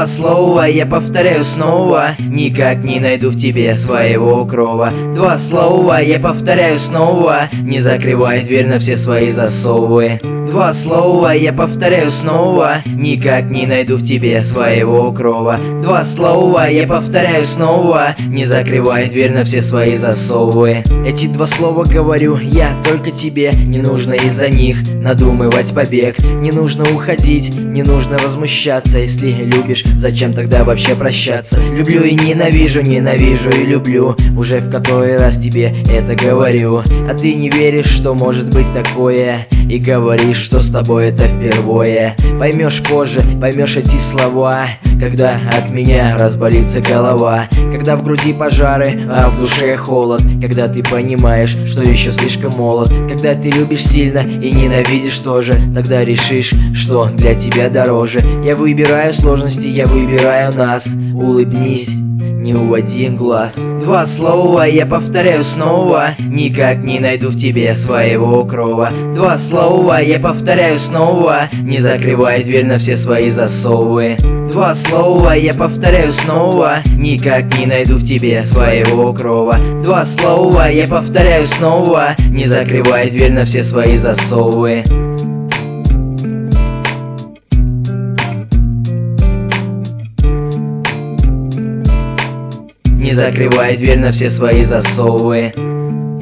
Два слова я повторяю снова, никак не найду в тебе своего крова. Два слова я повторяю снова, не закрывай дверь на все свои засовы. Два слова я повторяю снова, никак не найду в тебе своего крова. Два слова я повторяю снова, не закрывай дверь на все свои засовы. Эти два слова говорю я только тебе, не нужно из-за них надумывать побег. Не нужно уходить, не нужно возмущаться. Если любишь, зачем тогда вообще прощаться? Люблю и ненавижу, ненавижу и люблю. Уже в который раз тебе это говорю. А ты не веришь, что может быть такое, и говоришь, что с тобой это впервые. Поймешь позже, поймешь эти слова, когда от меня разболится голова. Когда в груди пожары, а в душе холод. Когда ты понимаешь, что еще слишком молод. Когда ты любишь сильно и ненавидишь тоже, тогда решишь, что для тебя дороже. Я выбираю сложности, я выбираю нас. Улыбнись, не уводи глаз. Два слова я повторяю снова, никак не найду в тебе своего крова. Два слова я повторяю снова, не закрывай дверь на все свои засовы. Два слова я повторяю снова, никак не найду в тебе своего крова. Два слова я повторяю снова, не закрывай дверь на все свои засовы. Не закрывай дверь на все свои засовы.